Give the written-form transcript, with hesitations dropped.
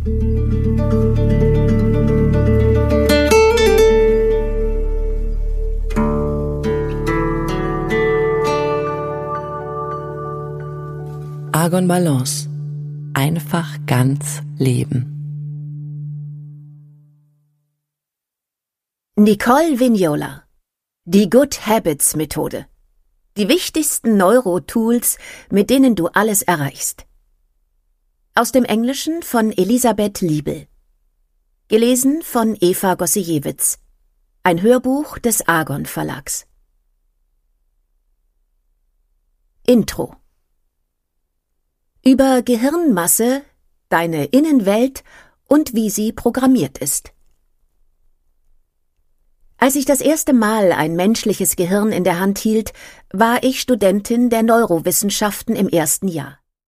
Argon Balance. Einfach ganz leben. Nicole Vignola. Die Good Habits Methode. Die wichtigsten Neuro-Tools, mit denen du alles erreichst. Aus dem Englischen von Elisabeth Liebel. Gelesen von Eva Gossejewitz. Ein Hörbuch des Argon Verlags. Intro. Über Gehirnmasse, deine Innenwelt und wie sie programmiert ist. Als ich das erste Mal ein menschliches Gehirn in der Hand hielt, war ich Studentin der Neurowissenschaften im ersten Jahr.